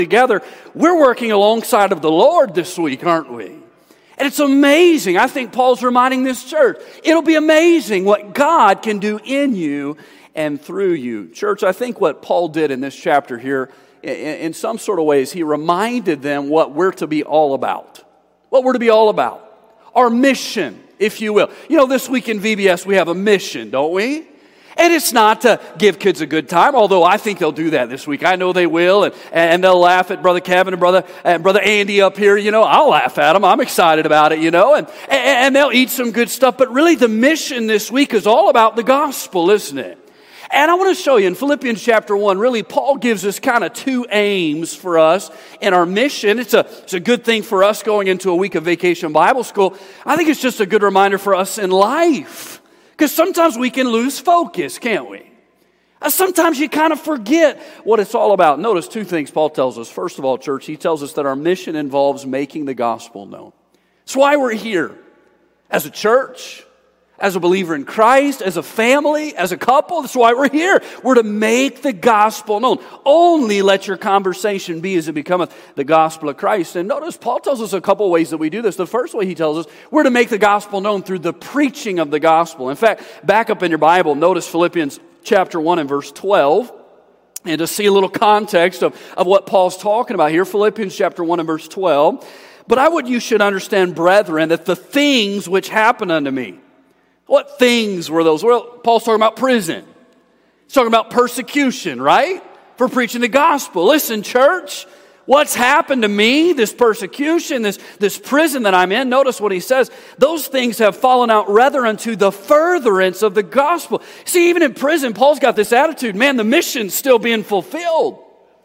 together, we're working alongside of the Lord this week, aren't we? And it's amazing. I think Paul's reminding this church, it'll be amazing what God can do in you and through you. Church, I think what Paul did in this chapter here, in some sort of ways, he reminded them what we're to be all about. What we're to be all about. Our mission, if you will. You know, this week in VBS we have a mission, don't we? And it's not to give kids a good time, although I think they'll do that this week. I know they will, and they'll laugh at Brother Kevin and Brother Andy up here. You know, I'll laugh at them. I'm excited about it, you know, and they'll eat some good stuff. But really the mission this week is all about the gospel, isn't it? And I want to show you in Philippians chapter 1, really Paul gives us kind of two aims for us in our mission. It's a good thing for us going into a week of vacation Bible school. I think it's just a good reminder for us in life. Because sometimes we can lose focus, can't we? Sometimes you kind of forget what it's all about. Notice two things Paul tells us. First of all, church, he tells us that our mission involves making the gospel known. That's why we're here. As a church, as a believer in Christ, as a family, as a couple, that's why we're here. We're to make the gospel known. Only let your conversation be as it becometh the gospel of Christ. And notice Paul tells us a couple of ways that we do this. The first way he tells us, we're to make the gospel known through the preaching of the gospel. In fact, back up in your Bible, notice Philippians chapter 1 and verse 12. And to see a little context of what Paul's talking about here, Philippians chapter 1 and verse 12. But I would you should understand, brethren, that the things which happen unto me. What things were those? Well, Paul's talking about prison. He's talking about persecution, right? For preaching the gospel. Listen, church, what's happened to me, this persecution, this prison that I'm in, notice what he says, those things have fallen out rather unto the furtherance of the gospel. See, even in prison, Paul's got this attitude, man, the mission's still being fulfilled.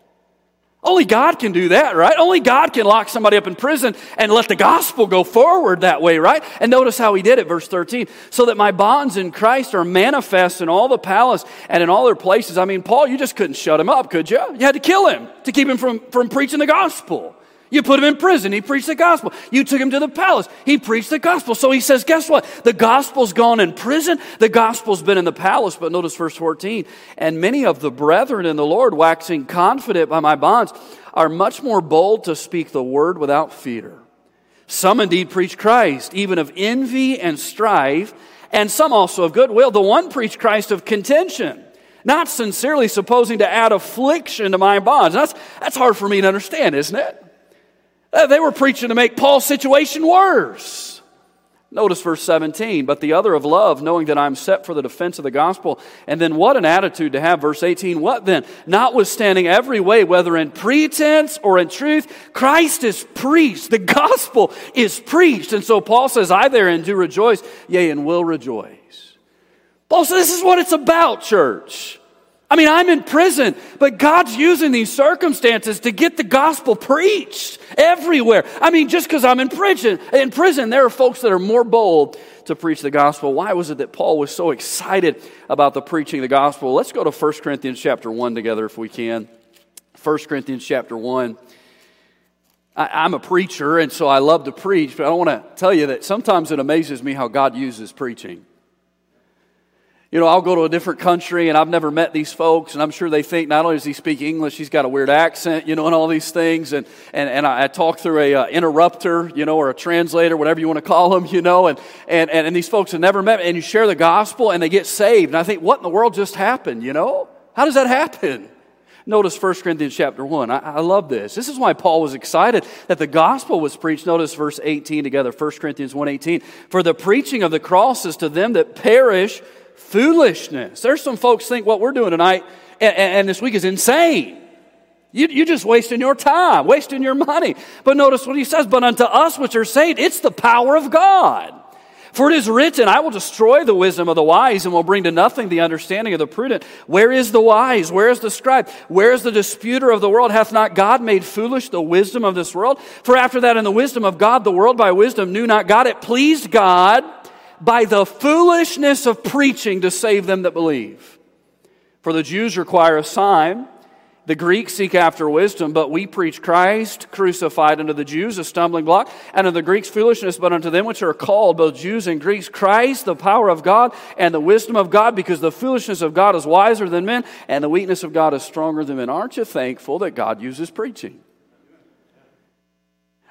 Only God can do that, right? Only God can lock somebody up in prison and let the gospel go forward that way, right? And notice how he did it, verse 13. So that my bonds in Christ are manifest in all the palace and in all their places. I mean, Paul, you just couldn't shut him up, could you? You had to kill him to keep him from preaching the gospel. You put him in prison, he preached the gospel. You took him to the palace, he preached the gospel. So he says, guess what? The gospel's gone in prison, the gospel's been in the palace. But notice verse 14, and many of the brethren in the Lord, waxing confident by my bonds, are much more bold to speak the word without fear. Some indeed preach Christ, even of envy and strife, and some also of goodwill. The one preached Christ of contention, not sincerely supposing to add affliction to my bonds. That's hard for me to understand, isn't it? They were preaching to make Paul's situation worse. Notice verse 17, but the other of love, knowing that I'm set for the defense of the gospel. And then what an attitude to have, verse 18. What then? Notwithstanding every way, whether in pretense or in truth, Christ is preached. The gospel is preached. And so Paul says, I therein do rejoice, yea, and will rejoice. Paul says, this is what it's about, church. I mean, I'm in prison, but God's using these circumstances to get the gospel preached everywhere. I mean, just because I'm in prison, there are folks that are more bold to preach the gospel. Why was it that Paul was so excited about the preaching of the gospel? Let's go to 1 Corinthians chapter 1 together if we can. 1 Corinthians chapter 1. I'm a preacher, and so I love to preach, but I want to tell you that sometimes it amazes me how God uses preaching. You know, I'll go to a different country and I've never met these folks, and I'm sure they think not only does he speak English, he's got a weird accent, you know, and all these things. And I talk through a interrupter, you know, or a translator, whatever you want to call them, you know, and these folks have never met me, and you share the gospel and they get saved. And I think, what in the world just happened, you know? How does that happen? Notice 1 Corinthians chapter 1. I love this. This is why Paul was excited that the gospel was preached. Notice verse 18 together, 1 Corinthians 1:18. For the preaching of the cross is to them that perish foolishness. There's some folks think what we're doing tonight and this week is insane. You're just wasting your time, wasting your money. But notice what he says, but unto us which are saved, it's the power of God. For it is written, I will destroy the wisdom of the wise and will bring to nothing the understanding of the prudent. Where is the wise? Where is the scribe? Where is the disputer of the world? Hath not God made foolish the wisdom of this world? For after that in the wisdom of God, the world by wisdom knew not God. It pleased God by the foolishness of preaching to save them that believe. For the Jews require a sign, the Greeks seek after wisdom, but we preach Christ crucified unto the Jews, a stumbling block, and unto the Greeks foolishness, but unto them which are called, both Jews and Greeks, Christ, the power of God and the wisdom of God, because the foolishness of God is wiser than men, and the weakness of God is stronger than men. Aren't you thankful that God uses preaching?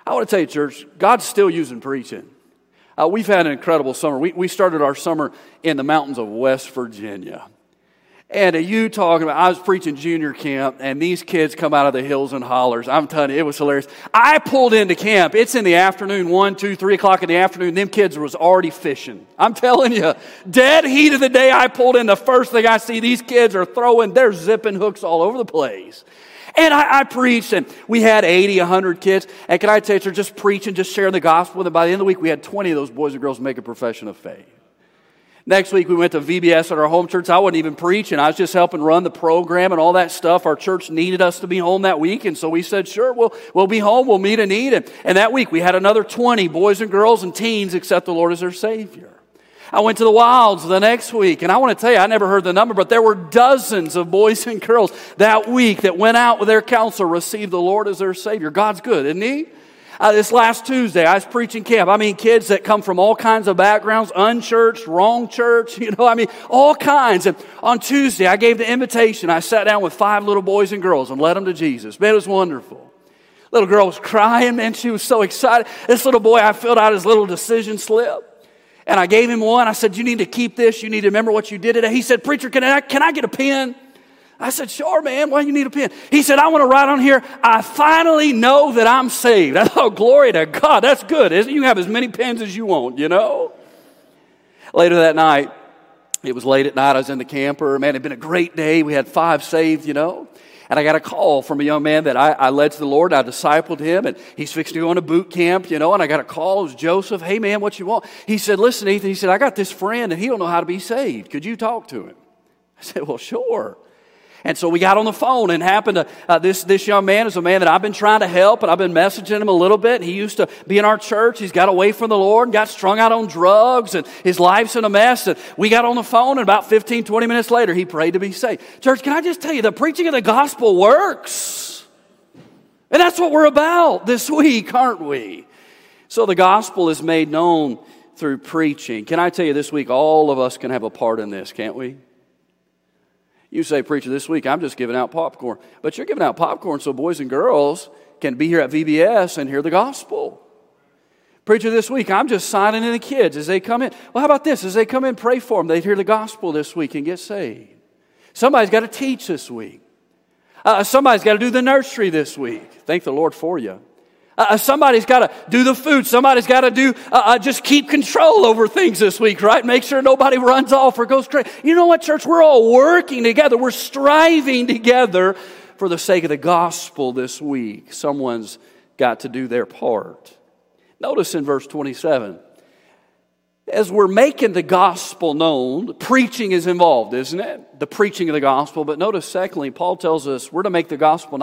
I want to tell you, church, God's still using preaching. We've had an incredible summer. We started our summer in the mountains of West Virginia. And you talking about, I was preaching junior camp, and these kids come out of the hills and hollers. I'm telling you, it was hilarious. I pulled into camp. It's in the afternoon, 1, 2, 3 o'clock in the afternoon. Them kids was already fishing. I'm telling you, dead heat of the day, I pulled in. The first thing I see, these kids are they're zipping hooks all over the place. And I preached, and we had 80, 100 kids. And can I tell you, they're just preaching, just sharing the gospel. And by the end of the week, we had 20 of those boys and girls make a profession of faith. Next week, we went to VBS at our home church. I wasn't even preaching. I was just helping run the program and all that stuff. Our church needed us to be home that week, and so we said, sure, we'll be home. We'll meet a need. And that week, we had another 20 boys and girls and teens accept the Lord as their Savior. I went to the Wilds the next week, and I want to tell you, I never heard the number, but there were dozens of boys and girls that week that went out with their counselor, received the Lord as their Savior. God's good, isn't He? This last Tuesday, I was preaching camp. I mean, kids that come from all kinds of backgrounds, unchurched, wrong church, all kinds. And on Tuesday, I gave the invitation. I sat down with 5 little boys and girls and led them to Jesus. Man, it was wonderful. Little girl was crying, man. She was so excited. This little boy, I filled out his little decision slip. And I gave him one. I said, you need to keep this. You need to remember what you did today. He said, preacher, can I get a pen? I said, sure, man. Why do you need a pen? He said, I want to write on here, I finally know that I'm saved. I thought, glory to God. That's good, isn't it? You can have as many pens as you want, Later that night, it was late at night. I was in the camper. Man, it had been a great day. We had 5 saved, And I got a call from a young man that I led to the Lord. I discipled him, and he's fixing to go into boot camp, And I got a call. It was Joseph. Hey, man, what you want? He said, listen, Ethan. He said, I got this friend, and he don't know how to be saved. Could you talk to him? I said, well, sure. And so we got on the phone, and happened to, this young man is a man that I've been trying to help, and I've been messaging him a little bit. He used to be in our church. He's got away from the Lord and got strung out on drugs, and his life's in a mess. And we got on the phone, and about 15, 20 minutes later, he prayed to be saved. Church, can I just tell you, the preaching of the gospel works. And that's what we're about this week, aren't we? So the gospel is made known through preaching. Can I tell you this week, all of us can have a part in this, can't we? You say, preacher, this week I'm just giving out popcorn. But you're giving out popcorn so boys and girls can be here at VBS and hear the gospel. Preacher, this week I'm just signing in the kids as they come in. Well, how about this? As they come in, pray for them. They'd hear the gospel this week and get saved. Somebody's got to teach this week. Somebody's got to do the nursery this week. Thank the Lord for you. Somebody's got to do the food. Somebody's got to do, just keep control over things this week, right? Make sure nobody runs off or goes crazy. You know what, church? We're all working together. We're striving together for the sake of the gospel this week. Someone's got to do their part. Notice in verse 27, as we're making the gospel known, preaching is involved, isn't it? The preaching of the gospel. But notice, secondly, Paul tells us we're to make the gospel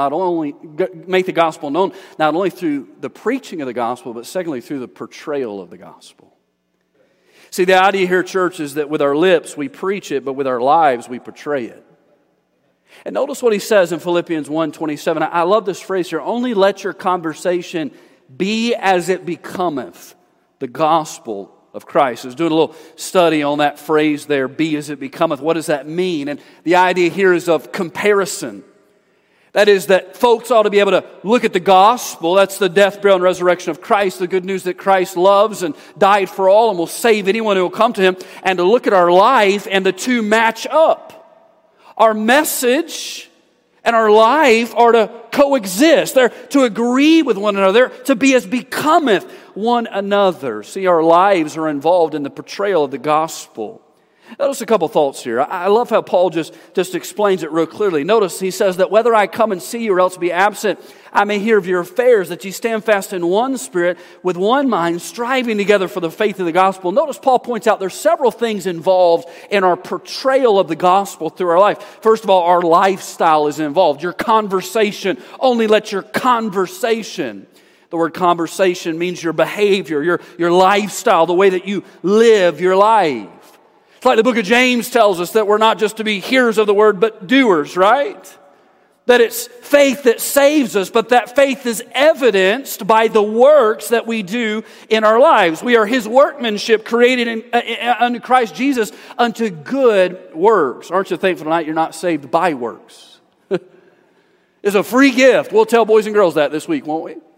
known not only through the preaching of the gospel, but secondly through the portrayal of the gospel. See, the idea here, church, is that with our lips we preach it, but with our lives we portray it. And notice what he says in Philippians 1:27. I love this phrase here. Only let your conversation be as it becometh the gospel of Christ. I was doing a little study on that phrase there, be as it becometh. What does that mean? And the idea here is of comparison. That is that folks ought to be able to look at the gospel. That's the death, burial, and resurrection of Christ. The good news that Christ loves and died for all and will save anyone who will come to Him. And to look at our life and the two match up. Our message and our life are to coexist. They're to agree with one another. They're to be as becometh one another. See, our lives are involved in the portrayal of the gospel. Notice a couple thoughts here. I love how Paul just explains it real clearly. Notice he says that whether I come and see you or else be absent, I may hear of your affairs, that you stand fast in one spirit, with one mind, striving together for the faith of the gospel. Notice Paul points out there's several things involved in our portrayal of the gospel through our life. First of all, our lifestyle is involved. Your conversation. Only let your conversation. The word conversation means your behavior, your lifestyle, the way that you live your life. It's like the book of James tells us that we're not just to be hearers of the word, but doers, right? That it's faith that saves us, but that faith is evidenced by the works that we do in our lives. We are His workmanship created unto Christ Jesus unto good works. Aren't you thankful tonight you're not saved by works? It's a free gift. We'll tell boys and girls that this week, won't we?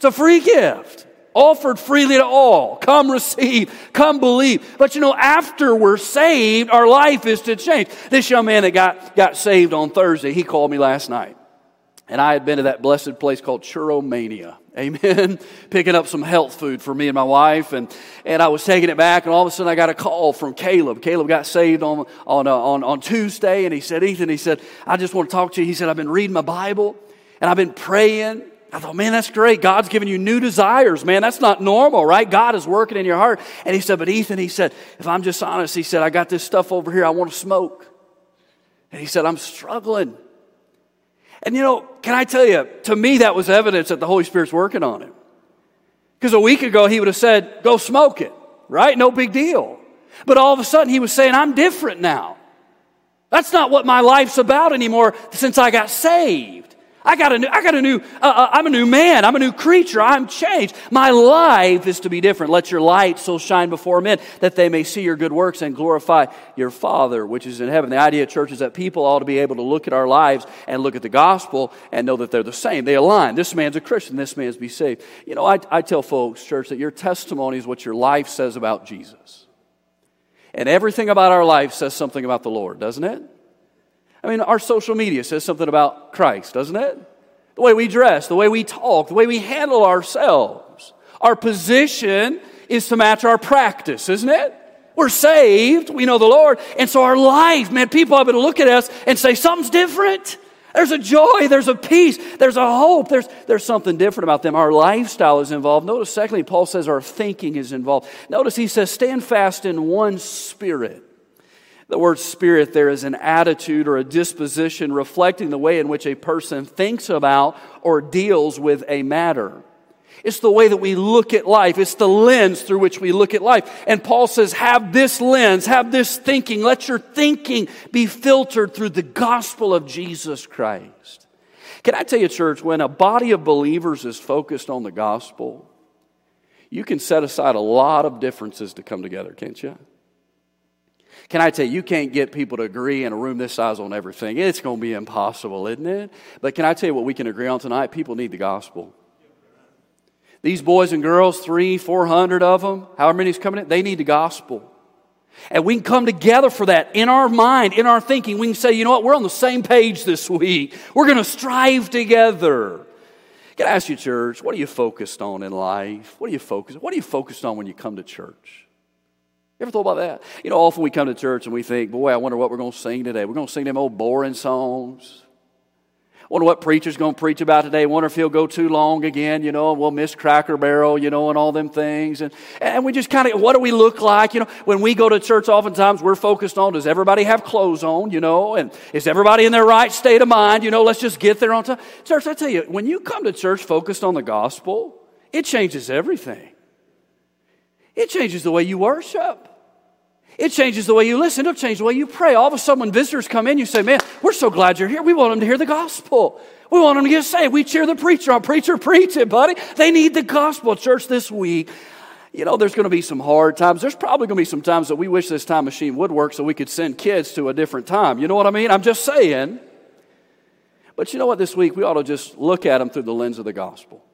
It's a free gift. Offered freely to all. Come receive, come believe. But after we're saved, our life is to change. This young man that got saved on Thursday, he called me last night. And I had been to that blessed place called Churromania. Amen. Picking up some health food for me and my wife. And I was taking it back, and all of a sudden I got a call from Caleb. Caleb got saved on Tuesday, and he said, Ethan, I just want to talk to you. He said, I've been reading my Bible, and I've been praying. I thought, man, that's great. God's giving you new desires, man. That's not normal, right? God is working in your heart. And he said, but Ethan, if I'm just honest, he said, I got this stuff over here I want to smoke. And he said, I'm struggling. And can I tell you, to me that was evidence that the Holy Spirit's working on him. Because a week ago he would have said, go smoke it, right? No big deal. But all of a sudden he was saying, I'm different now. That's not what my life's about anymore since I got saved. I'm a new man. I'm a new creature. I'm changed. My life is to be different. Let your light so shine before men that they may see your good works and glorify your Father which is in heaven. The idea of church is that people ought to be able to look at our lives and look at the gospel and know that they're the same. They align. This man's a Christian. This man's be saved. I tell folks, church, that your testimony is what your life says about Jesus. And everything about our life says something about the Lord, doesn't it? Our social media says something about Christ, doesn't it? The way we dress, the way we talk, the way we handle ourselves. Our position is to match our practice, isn't it? We're saved, we know the Lord, and so our life, man, people are able to look at us and say, something's different. There's a joy, there's a peace, there's a hope, there's something different about them. Our lifestyle is involved. Notice, secondly, Paul says our thinking is involved. Notice he says, stand fast in one spirit. The word spirit there is an attitude or a disposition reflecting the way in which a person thinks about or deals with a matter. It's the way that we look at life. It's the lens through which we look at life. And Paul says, have this lens, have this thinking. Let your thinking be filtered through the gospel of Jesus Christ. Can I tell you, church, when a body of believers is focused on the gospel, you can set aside a lot of differences to come together, can't you? Can I tell you, you can't get people to agree in a room this size on everything. It's going to be impossible, isn't it? But can I tell you what we can agree on tonight? People need the gospel. These boys and girls, 300-400 of them, however many's coming in, they need the gospel. And we can come together for that in our mind, in our thinking. We can say, you know what, we're on the same page this week. We're going to strive together. Can I ask you, church, what are you focused on in life? What are you focused on when you come to church? You ever thought about that? Often we come to church and we think, boy, I wonder what we're going to sing today. We're going to sing them old boring songs. I wonder what preacher's going to preach about today. I wonder if he'll go too long again, and we'll miss Cracker Barrel, and all them things. And we just kind of, what do we look like? When we go to church, oftentimes we're focused on, does everybody have clothes on, and is everybody in their right state of mind? Let's just get there on time. Church, I tell you, when you come to church focused on the gospel, it changes everything. It changes the way you worship. It changes the way you listen. It'll change the way you pray. All of a sudden, when visitors come in, you say, man, we're so glad you're here. We want them to hear the gospel. We want them to get saved. We cheer the preacher on. Preacher, preach it, buddy. They need the gospel. Church, this week, there's going to be some hard times. There's probably going to be some times that we wish this time machine would work so we could send kids to a different time. You know what I mean? I'm just saying. But you know what? This week, we ought to just look at them through the lens of the gospel.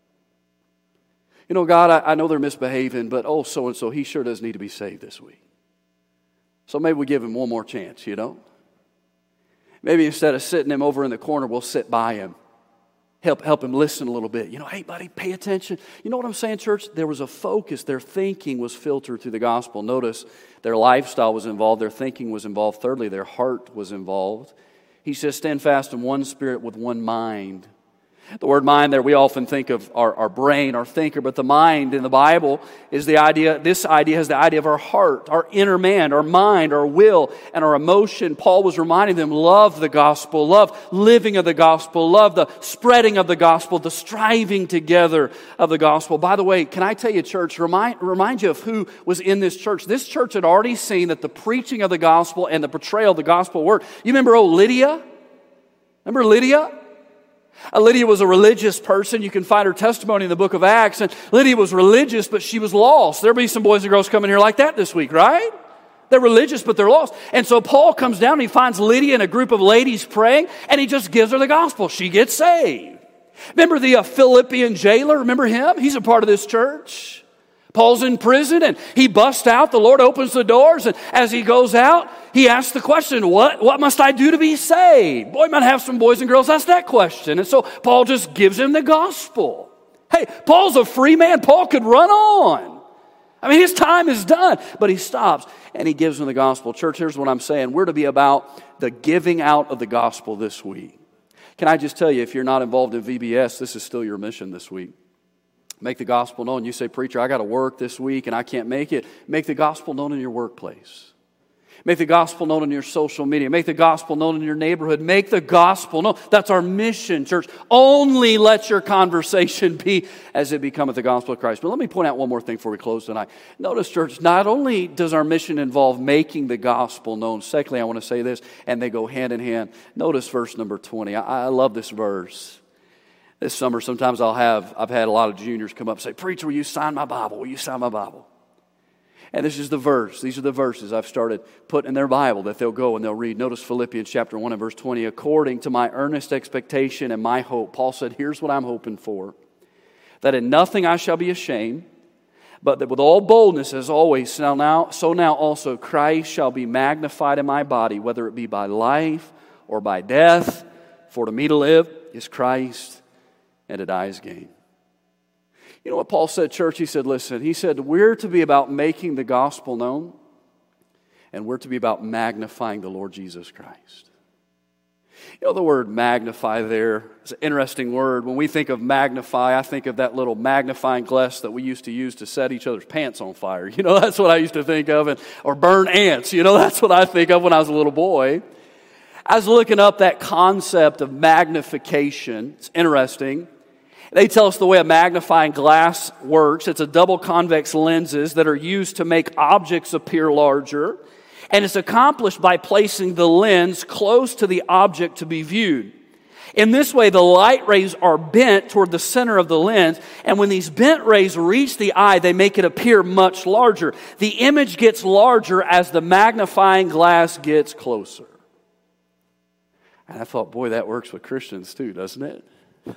God, I know they're misbehaving, but so-and-so, he sure does need to be saved this week. So maybe we give him one more chance, Maybe instead of sitting him over in the corner, we'll sit by him. Help him listen a little bit. Hey, buddy, pay attention. You know what I'm saying, church? There was a focus. Their thinking was filtered through the gospel. Notice their lifestyle was involved. Their thinking was involved. Thirdly, their heart was involved. He says, stand fast in one spirit with one mind. The word mind there, we often think of our brain, our thinker, but the mind in the Bible is the idea, this idea has the idea of our heart, our inner man, our mind, our will, and our emotion. Paul was reminding them, love the gospel, love living of the gospel, love the spreading of the gospel, the striving together of the gospel. By the way, can I tell you, church, remind you of who was in this church. This church had already seen that the preaching of the gospel and the portrayal of the gospel worked. You remember Lydia? Remember Lydia? Lydia was a religious person. You can find her testimony in the book of Acts. And Lydia was religious, but she was lost. There'll be some boys and girls coming here like that this week, right? They're religious, but they're lost. And so Paul comes down and he finds Lydia and a group of ladies praying, and he just gives her the gospel. She gets saved. Remember the Philippian jailer? Remember him? He's a part of this church. Paul's in prison and he busts out. The Lord opens the doors, and as he goes out, he asks the question, what must I do to be saved? Boy, might have some boys and girls ask that question. And so Paul just gives him the gospel. Hey, Paul's a free man. Paul could run on. I mean, his time is done. But he stops and he gives him the gospel. Church, here's what I'm saying. We're to be about the giving out of the gospel this week. Can I just tell you, if you're not involved in VBS, this is still your mission this week. Make the gospel known. You say, preacher, I got to work this week and I can't make it. Make the gospel known in your workplace. Make the gospel known in your social media. Make the gospel known in your neighborhood. Make the gospel known. That's our mission, church. Only let your conversation be as it becometh the gospel of Christ. But let me point out one more thing before we close tonight. Notice, church, not only does our mission involve making the gospel known, secondly, I want to say this, and they go hand in hand. Notice verse number 20. I love this verse. This summer, sometimes I've had a lot of juniors come up and say, preacher, will you sign my Bible? Will you sign my Bible? And this is the verse. These are the verses I've started putting in their Bible that they'll go and they'll read. Notice Philippians chapter 1 and verse 20. According to my earnest expectation and my hope, Paul said, here's what I'm hoping for. That in nothing I shall be ashamed, but that with all boldness as always, so now also Christ shall be magnified in my body, whether it be by life or by death. For to me to live is Christ, and to die is gain. You know what Paul said, church? He said, listen, he said, we're to be about making the gospel known, and we're to be about magnifying the Lord Jesus Christ. You know, the word magnify there is an interesting word. When we think of magnify, I think of that little magnifying glass that we used to use to set each other's pants on fire. You know, that's what I used to think of, or burn ants. You know, that's what I think of when I was a little boy. I was looking up that concept of magnification. It's interesting. They tell us the way a magnifying glass works. It's a double convex lenses that are used to make objects appear larger. And it's accomplished by placing the lens close to the object to be viewed. In this way, the light rays are bent toward the center of the lens. And when these bent rays reach the eye, they make it appear much larger. The image gets larger as the magnifying glass gets closer. And I thought, boy, that works with Christians too, doesn't it?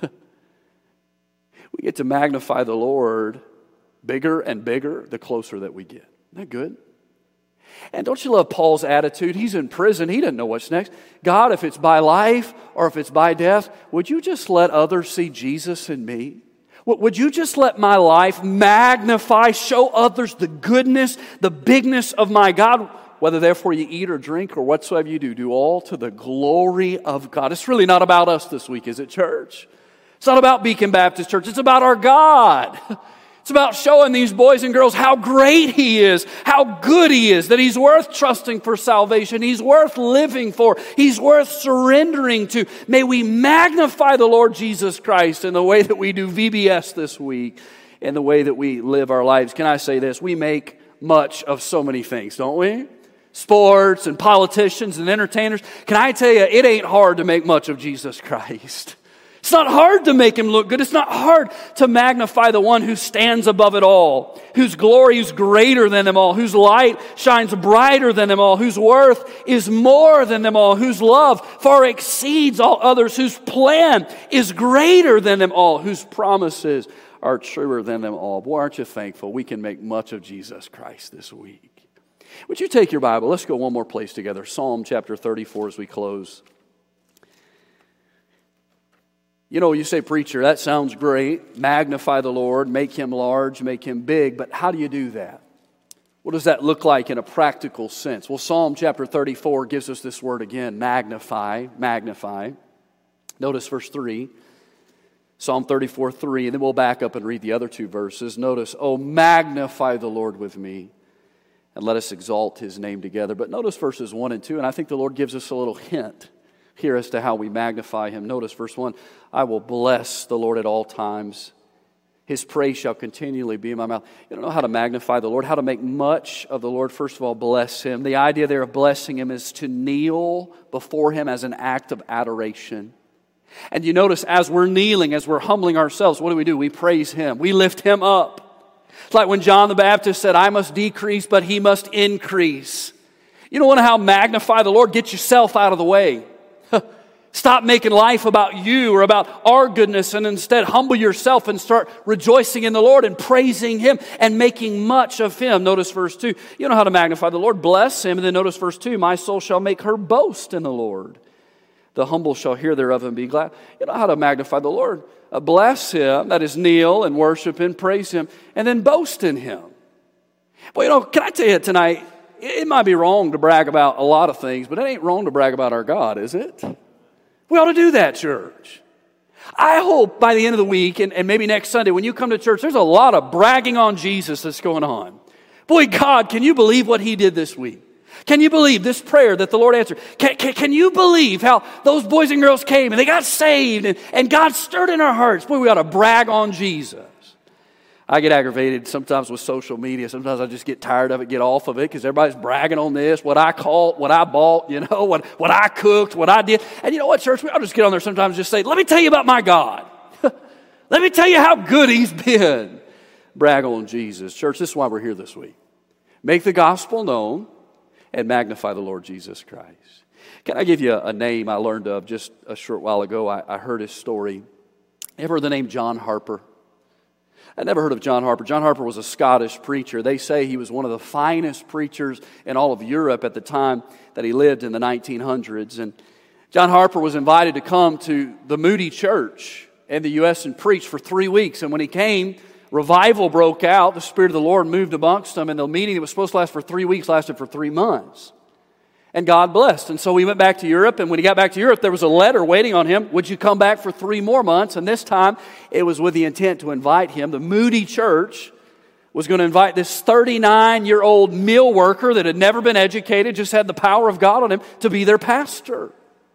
We get to magnify the Lord bigger and bigger the closer that we get. Isn't that good? And don't you love Paul's attitude? He's in prison. He doesn't know what's next. God, if it's by life or if it's by death, would you just let others see Jesus in me? Would you just let my life magnify, show others the goodness, the bigness of my God? Whether therefore you eat or drink or whatsoever you do, do all to the glory of God. It's really not about us this week, is it, church? It's not about Beacon Baptist Church. It's about our God. It's about showing these boys and girls how great He is, how good He is, that He's worth trusting for salvation. He's worth living for. He's worth surrendering to. May we magnify the Lord Jesus Christ in the way that we do VBS this week, in the way that we live our lives. Can I say this? We make much of so many things, don't we? Sports and politicians and entertainers. Can I tell you, it ain't hard to make much of Jesus Christ. It's not hard to make Him look good. It's not hard to magnify the one who stands above it all, whose glory is greater than them all, whose light shines brighter than them all, whose worth is more than them all, whose love far exceeds all others, whose plan is greater than them all, whose promises are truer than them all. Boy, aren't you thankful we can make much of Jesus Christ this week? Would you take your Bible? Let's go one more place together. Psalm chapter 34 as we close. You know, you say, preacher, that sounds great. Magnify the Lord, make Him large, make Him big. But how do you do that? What does that look like in a practical sense? Well, Psalm chapter 34 gives us this word again, magnify, magnify. Notice verse 3. Psalm 34, 3. And then we'll back up and read the other two verses. Notice, oh, magnify the Lord with me, and let us exalt His name together. But notice verses 1 and 2, and I think the Lord gives us a little hint here as to how we magnify Him. Notice verse 1, I will bless the Lord at all times. His praise shall continually be in my mouth. You don't know how to magnify the Lord, how to make much of the Lord. First of all, bless Him. The idea there of blessing Him is to kneel before Him as an act of adoration. And you notice as we're kneeling, as we're humbling ourselves, what do? We praise Him. We lift Him up. It's like when John the Baptist said, I must decrease, but He must increase. You don't want to how magnify the Lord? Get yourself out of the way. Stop making life about you or about our goodness, and instead humble yourself and start rejoicing in the Lord and praising Him and making much of Him. Notice verse 2. You know how to magnify the Lord. Bless Him. And then notice verse 2. My soul shall make her boast in the Lord. The humble shall hear thereof and be glad. You know how to magnify the Lord. Bless Him. That is, kneel and worship Him, praise Him, and then boast in Him. Well, can I tell you tonight, it might be wrong to brag about a lot of things, but it ain't wrong to brag about our God, is it? We ought to do that, church. I hope by the end of the week and maybe next Sunday when you come to church, there's a lot of bragging on Jesus that's going on. Boy, God, can you believe what He did this week? Can you believe this prayer that the Lord answered? Can you believe how those boys and girls came and they got saved and God stirred in our hearts? Boy, we ought to brag on Jesus. I get aggravated sometimes with social media. Sometimes I just get tired of it, get off of it, because everybody's bragging on this, what I caught, what I bought, what I cooked, what I did. And you know what, church? I'll just get on there sometimes and just say, let me tell you about my God. Let me tell you how good He's been. Brag on Jesus. Church, this is why we're here this week. Make the gospel known and magnify the Lord Jesus Christ. Can I give you a name I learned of just a short while ago? I heard his story. Ever heard the name John Harper? I never heard of John Harper. John Harper was a Scottish preacher. They say he was one of the finest preachers in all of Europe at the time that he lived in the 1900s. And John Harper was invited to come to the Moody Church in the U.S. and preach for 3 weeks. And when he came, revival broke out. The Spirit of the Lord moved amongst them. And the meeting that was supposed to last for 3 weeks lasted for 3 months. And God blessed. And so he went back to Europe. And when he got back to Europe, there was a letter waiting on him. Would you come back for 3 more months? And this time, it was with the intent to invite him. The Moody Church was going to invite this 39-year-old mill worker that had never been educated, just had the power of God on him, to be their pastor.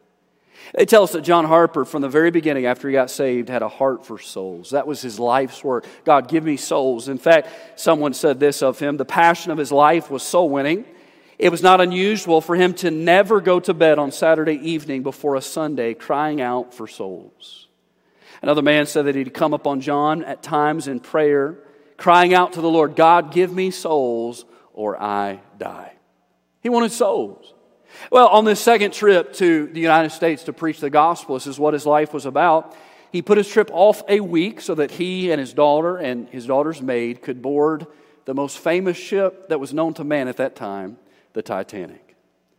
They tell us that John Harper, from the very beginning after he got saved, had a heart for souls. That was his life's work. God, give me souls. In fact, someone said this of him: the passion of his life was soul winning. It was not unusual for him to never go to bed on Saturday evening before a Sunday crying out for souls. Another man said that he'd come upon John at times in prayer, crying out to the Lord, God, give me souls or I die. He wanted souls. Well, on this second trip to the United States to preach the gospel, this is what his life was about. He put his trip off a week so that he and his daughter and his daughter's maid could board the most famous ship that was known to man at that time, the Titanic.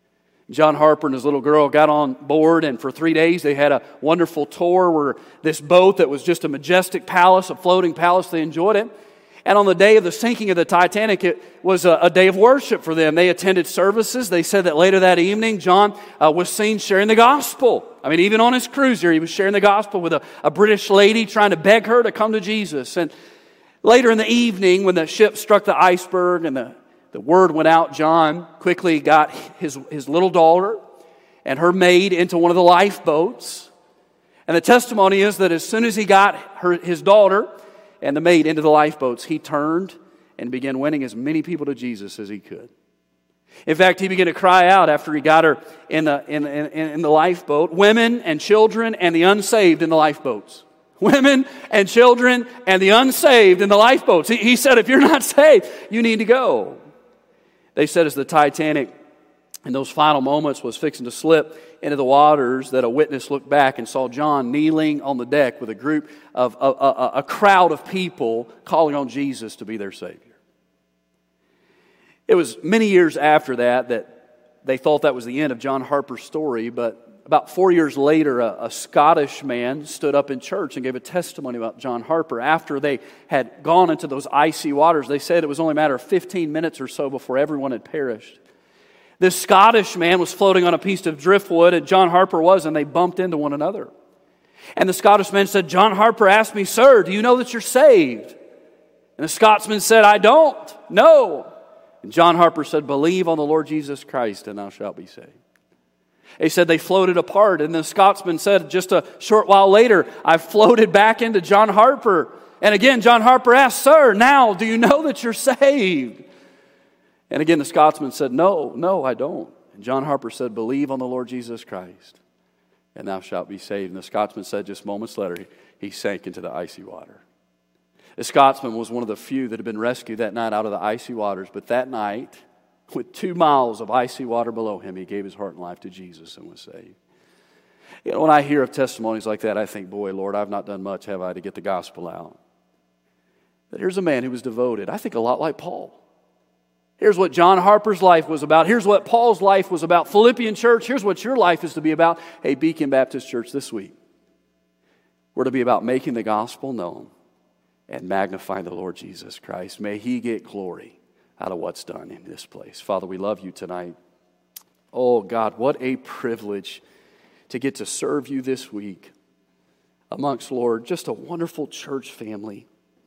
John Harper and his little girl got on board, and for 3 days they had a wonderful tour where this boat that was just a majestic palace, a floating palace, they enjoyed it. And on the day of the sinking of the Titanic, it was a day of worship for them. They attended services. They said that later that evening, John was seen sharing the gospel. I mean, even on his cruise here, he was sharing the gospel with a British lady trying to beg her to come to Jesus. And later in the evening, when the ship struck the iceberg and the word went out, John quickly got his little daughter and her maid into one of the lifeboats. And the testimony is that as soon as he got his daughter and the maid into the lifeboats, he turned and began winning as many people to Jesus as he could. In fact, he began to cry out after he got her in the lifeboat, women and children and the unsaved in the lifeboats. Women and children and the unsaved in the lifeboats. He said, if you're not saved, you need to go. They said as the Titanic in those final moments was fixing to slip into the waters, that a witness looked back and saw John kneeling on the deck with a group of a crowd of people calling on Jesus to be their Savior. It was many years after that they thought that was the end of John Harper's story, but about 4 years later, a Scottish man stood up in church and gave a testimony about John Harper. After they had gone into those icy waters, they said it was only a matter of 15 minutes or so before everyone had perished. This Scottish man was floating on a piece of driftwood, and John Harper was, and they bumped into one another. And the Scottish man said, John Harper asked me, sir, do you know that you're saved? And the Scotsman said, I don't, no. And John Harper said, believe on the Lord Jesus Christ, and thou shalt be saved. He said they floated apart, and the Scotsman said just a short while later, I floated back into John Harper. And again, John Harper asked, sir, now do you know that you're saved? And again, the Scotsman said, no, I don't. And John Harper said, believe on the Lord Jesus Christ, and thou shalt be saved. And the Scotsman said just moments later, he sank into the icy water. The Scotsman was one of the few that had been rescued that night out of the icy waters, but that night, with 2 miles of icy water below him, he gave his heart and life to Jesus and was saved. You know, when I hear of testimonies like that, I think, boy, Lord, I've not done much, have I, to get the gospel out. But here's a man who was devoted, I think a lot like Paul. Here's what John Harper's life was about. Here's what Paul's life was about. Philippian church, here's what your life is to be about. Hey, Beacon Baptist Church, this week, we're to be about making the gospel known and magnifying the Lord Jesus Christ. May He get glory out of what's done in this place. Father, we love You tonight. Oh, God, what a privilege to get to serve You this week amongst, Lord, just a wonderful church family.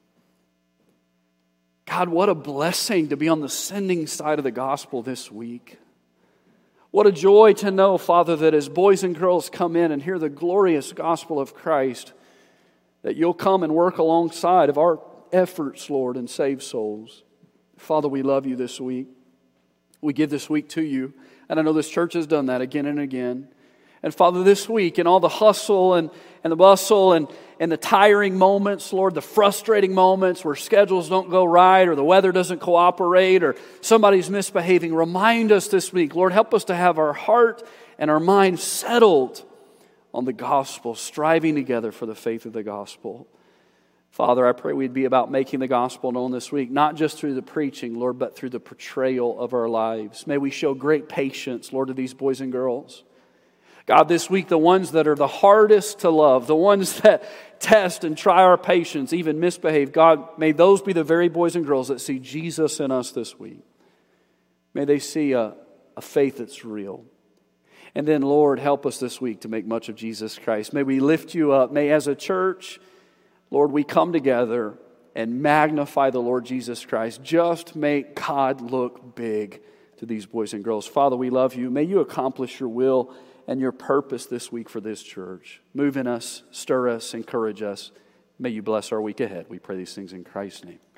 God, what a blessing to be on the sending side of the gospel this week. What a joy to know, Father, that as boys and girls come in and hear the glorious gospel of Christ, that You'll come and work alongside of our efforts, Lord, and save souls. Father, we love You this week. We give this week to You. And I know this church has done that again and again. And Father, this week, in all the hustle and the bustle and the tiring moments, Lord, the frustrating moments where schedules don't go right or the weather doesn't cooperate or somebody's misbehaving, remind us this week, Lord, help us to have our heart and our mind settled on the gospel, striving together for the faith of the gospel. Father, I pray we'd be about making the gospel known this week, not just through the preaching, Lord, but through the portrayal of our lives. May we show great patience, Lord, to these boys and girls. God, this week, the ones that are the hardest to love, the ones that test and try our patience, even misbehave, God, may those be the very boys and girls that see Jesus in us this week. May they see a faith that's real. And then, Lord, help us this week to make much of Jesus Christ. May we lift You up. May, as a church, Lord, we come together and magnify the Lord Jesus Christ. Just make God look big to these boys and girls. Father, we love You. May You accomplish Your will and Your purpose this week for this church. Move in us, stir us, encourage us. May You bless our week ahead. We pray these things in Christ's name.